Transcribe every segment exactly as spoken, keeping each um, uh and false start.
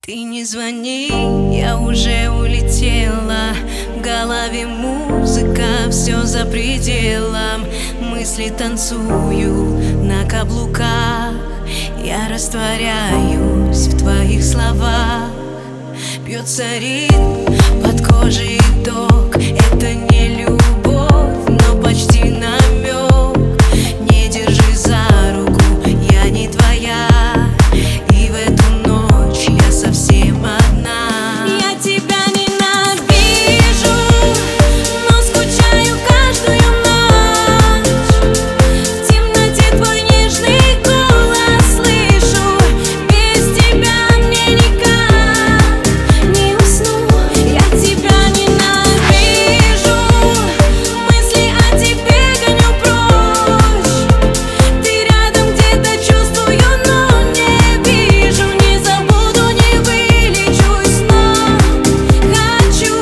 Ты не звони, я уже улетела. В голове музыка, все за пределом. Мысли танцуют на каблуках. Я растворяюсь в твоих словах. Бьется ритм под кожей ток. Это не любовь, но почти намек. Не держи за руку, я не твоя. И в эту ночь я совсем одна. Я тебя ненавижу, но скучаю каждую ночь. В темноте твой нежный голос слышу. Без тебя мне никак не усну. Я тебя ненавижу, мысли о тебе гоню прочь. Ты рядом где-то чувствую, но не вижу. Не забуду, не вылечусь, но хочу.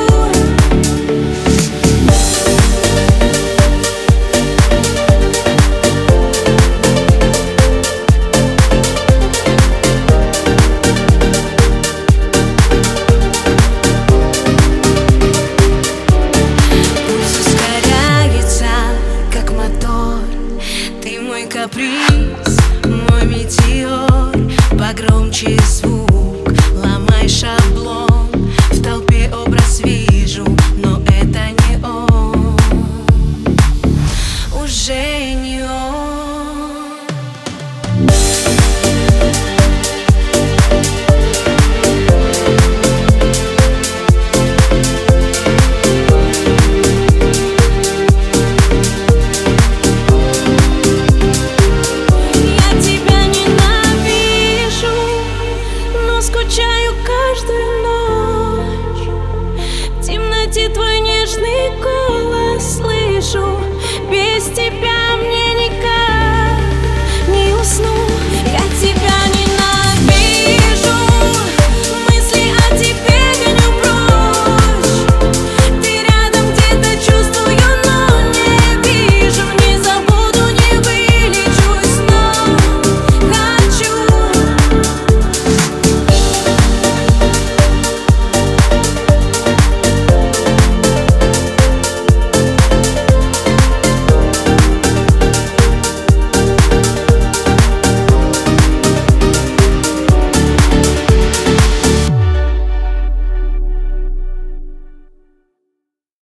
Пульс ускоряется, как мотор. Ты мой каприз, мой метеор. Погромче звук, ломай шаблон. В толпе образ вижу, но это не он. Уже не он. Я тебя ненавижу, но скучаю каждую ночь. В темноте твой нежный голос слышу. Без тебя